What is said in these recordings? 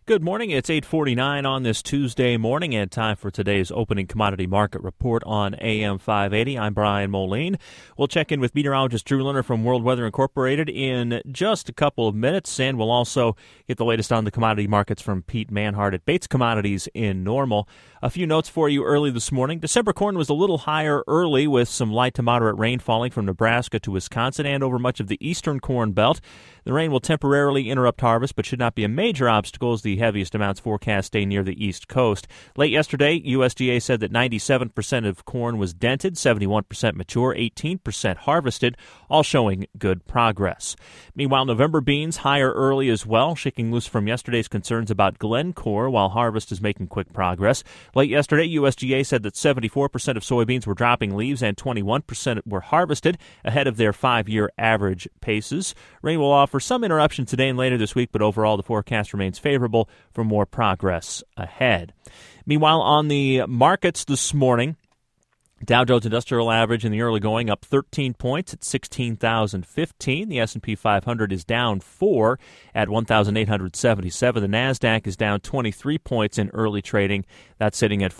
Good morning. It's 8:49 on this Tuesday morning and time for today's opening commodity market report on AM 580. I'm Brian Moline. We'll check in with meteorologist Drew Lerner from World Weather Incorporated in just a couple of minutes, and we'll also get the latest on the commodity markets from Pete Manhart at Bates Commodities in Normal. A few notes for you early this morning. December corn was a little higher early with some light to moderate rain falling from Nebraska to Wisconsin and over much of the eastern corn belt. The rain will temporarily interrupt harvest but should not be a major obstacle as the heaviest amounts forecast stay near the east coast. Late yesterday, USDA said that 97% of corn was dented, 71% mature, 18% harvested, all showing good progress. Meanwhile, November beans higher early as well, shaking loose from yesterday's concerns about Glencore while harvest is making quick progress. Late yesterday, USDA said that 74% of soybeans were dropping leaves and 21% were harvested, ahead of their 5-year average paces. Rain will offer some interruption today and later this week, but overall the forecast remains favorable for more progress ahead. Meanwhile, on the markets this morning, Dow Jones Industrial Average in the early going up 13 points at 16,015. The S&P 500 is down 4 at 1,877. The NASDAQ is down 23 points in early trading. That's sitting at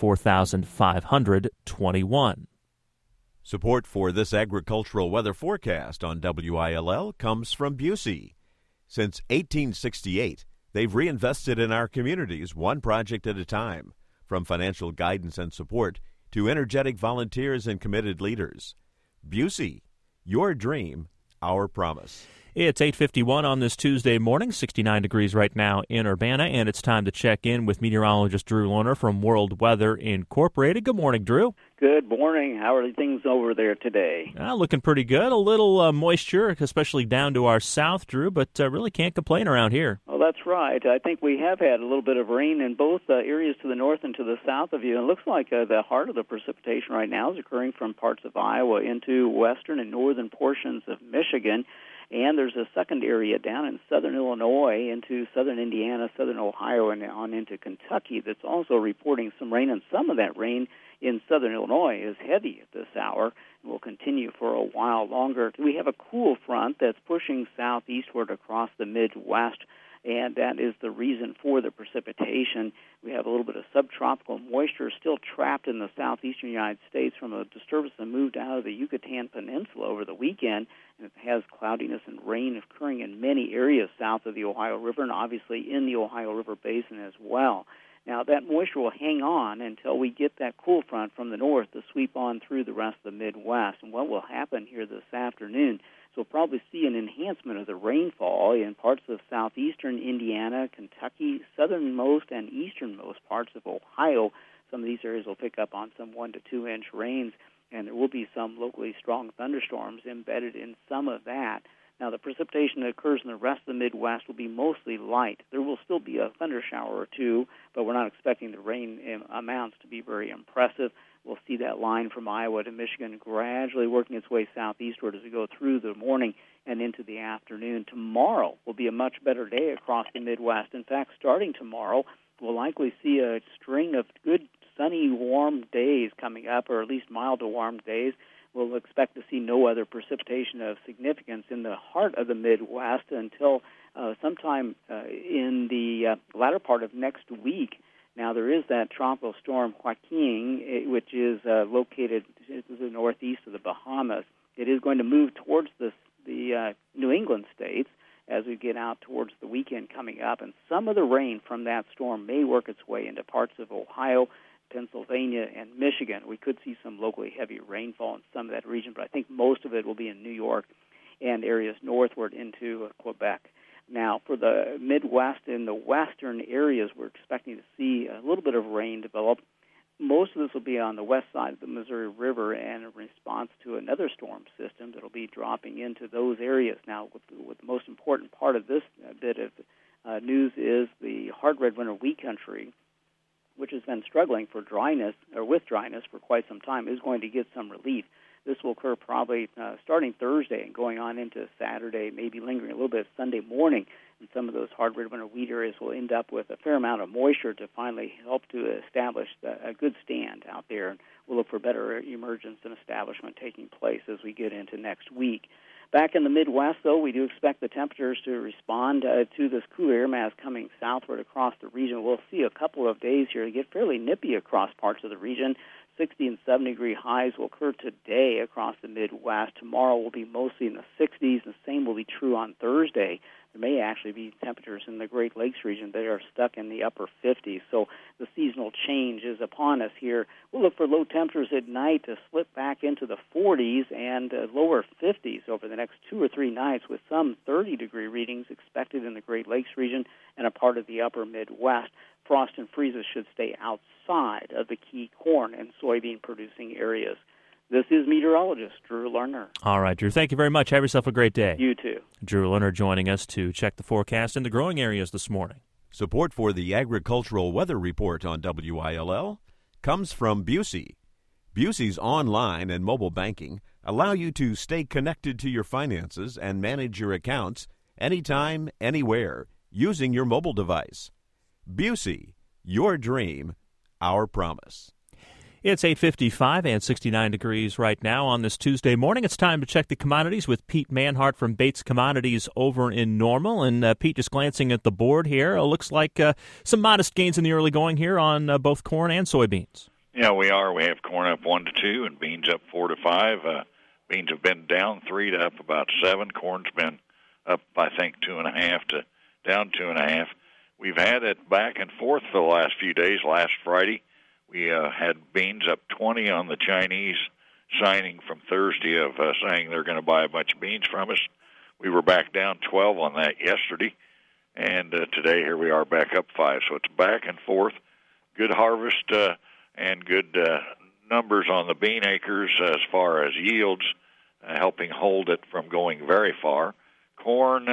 4,521. Support for this agricultural weather forecast on WILL comes from Busey. Since 1868, they've reinvested in our communities one project at a time, from financial guidance and support to energetic volunteers and committed leaders. Busey, your dream, our promise. It's 8:51 on this Tuesday morning, 69 degrees right now in Urbana, and it's time to check in with meteorologist Drew Lerner from World Weather Incorporated. Good morning, Drew. Good morning. How are things over there today? Looking pretty good. A little moisture, especially down to our south, Drew, but really can't complain around here. Well, that's right. I think we have had a little bit of rain in both areas to the north and to the south of you. It looks like the heart of the precipitation right now is occurring from parts of Iowa into western and northern portions of Michigan. And there's a second area down in southern Illinois into southern Indiana, southern Ohio, and on into Kentucky that's also reporting some rain. And some of that rain in southern Illinois is heavy at this hour and will continue for a while longer. We have a cool front that's pushing southeastward across the Midwest, and that is the reason for the precipitation. We have a little bit of subtropical moisture still trapped in the southeastern United States from a disturbance that moved out of the Yucatan Peninsula over the weekend, and it has cloudiness and rain occurring in many areas south of the Ohio River and obviously in the Ohio River Basin as well. Now, that moisture will hang on until we get that cool front from the north to sweep on through the rest of the Midwest. And what will happen here this afternoon is we'll probably see an enhancement of the rainfall in parts of southeastern Indiana, Kentucky, southernmost and easternmost parts of Ohio. Some of these areas will pick up on some 1 to 2 inch rains, and there will be some locally strong thunderstorms embedded in some of that. Now, the precipitation that occurs in the rest of the Midwest will be mostly light. There will still be a thunder shower or two, but we're not expecting the rain amounts to be very impressive. We'll see that line from Iowa to Michigan gradually working its way southeastward as we go through the morning and into the afternoon. Tomorrow will be a much better day across the Midwest. In fact, starting tomorrow, we'll likely see a string of good, sunny, warm days coming up, or at least mild to warm days. We'll expect to see no other precipitation of significance in the heart of the Midwest until sometime in the latter part of next week. Now, there is that tropical storm Joaquin, which is located to the northeast of the Bahamas. It is going to move towards the New England states as we get out towards the weekend coming up, and some of the rain from that storm may work its way into parts of Ohio, Pennsylvania, and Michigan. We could see some locally heavy rainfall in some of that region, but I think most of it will be in New York and areas northward into Quebec. Now, for the Midwest and the western areas, we're expecting to see a little bit of rain develop. Most of this will be on the west side of the Missouri River and in response to another storm system that will be dropping into those areas. Now, with the most important part of this bit of news is the hard red winter wheat country, which has been struggling for dryness or with dryness for quite some time, is going to get some relief. This will occur probably starting Thursday and going on into Saturday, maybe lingering a little bit Sunday morning. And some of those hard red winter wheat areas will end up with a fair amount of moisture to finally help to establish a good stand out there. And we'll look for better emergence and establishment taking place as we get into next week. Back in the Midwest, though, we do expect the temperatures to respond to this cool air mass coming southward across the region. We'll see a couple of days here to get fairly nippy across parts of the region. 60 and 70-degree highs will occur today across the Midwest. Tomorrow will be mostly in the 60s. The same will be true on Thursday. There may actually be temperatures in the Great Lakes region that are stuck in the upper 50s. So the seasonal change is upon us here. We'll look for low temperatures at night to slip back into the 40s and lower 50s over the next 2 or 3 nights, with some 30-degree readings expected in the Great Lakes region and a part of the upper Midwest. Frost and freezes should stay outside of the key corn and soybean producing areas. This is meteorologist Drew Lerner. All right, Drew, thank you very much. Have yourself a great day. You too. Drew Lerner joining us to check the forecast in the growing areas this morning. Support for the Agricultural Weather Report on WILL comes from Busey. Busey's online and mobile banking allow you to stay connected to your finances and manage your accounts anytime, anywhere, using your mobile device. Busey, your dream, our promise. It's 8:55 and 69 degrees right now on this Tuesday morning. It's time to check the commodities with Pete Manhart from Bates Commodities over in Normal. And Pete, just glancing at the board here, looks like some modest gains in the early going here on both corn and soybeans. Yeah, we are. We have corn up 1 to 2 and beans up 4 to 5. Beans have been down 3 to up about 7. Corn's been up, I think, 2.5 to down 2.5. We've had it back and forth for the last few days. Last Friday, we had beans up 20 on the Chinese signing from Thursday of saying they're going to buy a bunch of beans from us. We were back down 12 on that yesterday, and today here we are back up 5. So it's back and forth. Good harvest and good numbers on the bean acres as far as yields, helping hold it from going very far. Corn,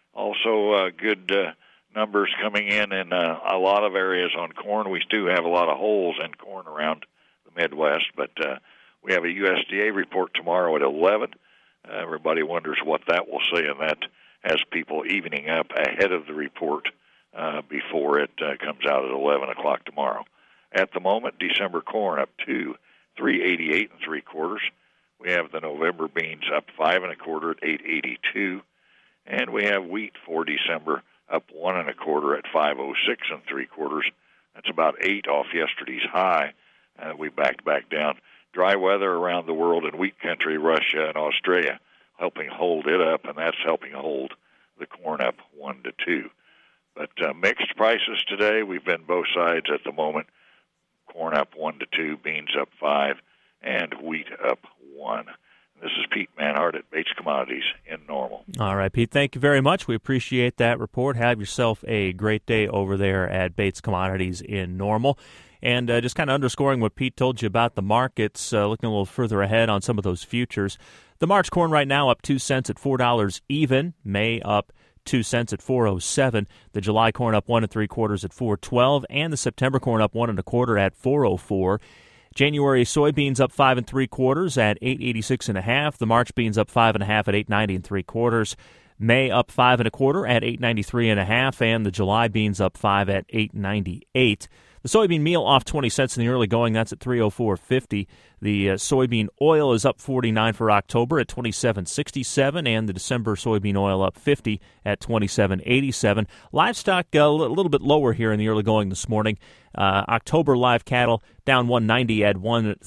also good numbers coming in a lot of areas on corn. We do have a lot of holes in corn around the Midwest, but we have a USDA report tomorrow at 11. Everybody wonders what that will say, and that has people evening up ahead of the report before it comes out at 11 o'clock tomorrow. At the moment, December corn up 2, 3.88 3/4. We have the November beans up 5 1/4 at 8.82, and we have wheat for December up 1 1/4 at 5.06 3/4. That's about 8 off yesterday's high. We backed back down. Dry weather around the world in wheat country, Russia and Australia, helping hold it up, and that's helping hold the corn up 1 to 2. But mixed prices today. We've been both sides at the moment. Corn up 1 to 2, beans up 5, and wheat up 1. This is Pete Manhart at Bates Commodities in Normal. All right, Pete, thank you very much. We appreciate that report. Have yourself a great day over there at Bates Commodities in Normal. And just kind of underscoring what Pete told you about the markets, looking a little further ahead on some of those futures. The March corn right now up 2 cents at $4 even. May up 2 cents at 4.07. The July corn up 1 3/4 at 4.12, and the September corn up 1 1/4 at 4.04. January soybeans up 5 3/4 at 8.86 1/2. The March beans up 5 1/2 at 8.90 3/4. May up 5 1/4 at 8.93 1/2, and the July beans up 5 at 8.98. The soybean meal off 20 cents in the early going. That's at 304.50. The soybean oil is up 49 for October at 27.67, and the December soybean oil up 50 at 27.87. Livestock a little bit lower here in the early going this morning. October live cattle down 190 at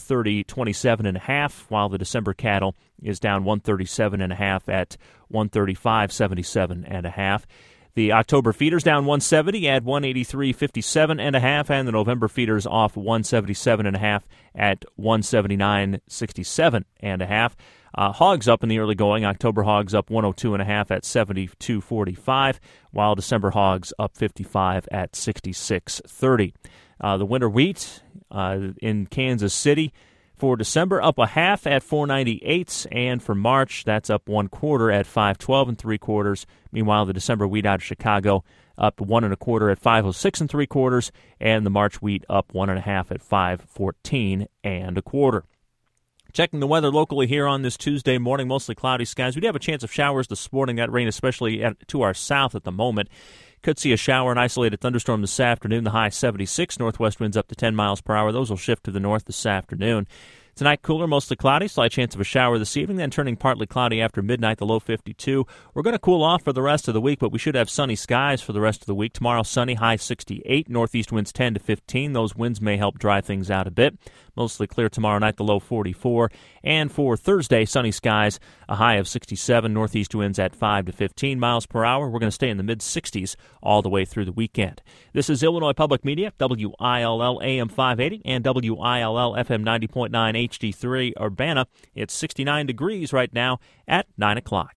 130.27 1/2, while the December cattle is down 137 1/2 at 135.77 1/2. The October feeders down 170 at 183.57 1/2, and the November feeders off 177 1/2 at 179.67 1/2. Hogs up in the early going. October hogs up 102 1/2 at 72.45, while December hogs up 55 at 66.30. The winter wheat in Kansas City for December up 1/2 at 4.98, and for March that's up 1/4 at 5.12 3/4. Meanwhile, the December wheat out of Chicago up 1 1/4 at 5.06 3/4, and the March wheat up 1 1/2 at 5.14 1/4. Checking the weather locally here on this Tuesday morning, mostly cloudy skies. We do have a chance of showers this morning. That rain especially to our south at the moment. Could see a shower and isolated thunderstorm this afternoon. The high 76. Northwest winds up to 10 miles per hour. Those will shift to the north this afternoon. Tonight, cooler, mostly cloudy, slight chance of a shower this evening, then turning partly cloudy after midnight, the low 52. We're going to cool off for the rest of the week, but we should have sunny skies for the rest of the week. Tomorrow, sunny, high 68, northeast winds 10 to 15. Those winds may help dry things out a bit. Mostly clear tomorrow night, the low 44. And for Thursday, sunny skies, a high of 67, northeast winds at 5 to 15 miles per hour. We're going to stay in the mid-60s all the way through the weekend. This is Illinois Public Media, WILL AM 580 and WILL FM 90.9 HD3 Urbana. It's 69 degrees right now at 9 o'clock.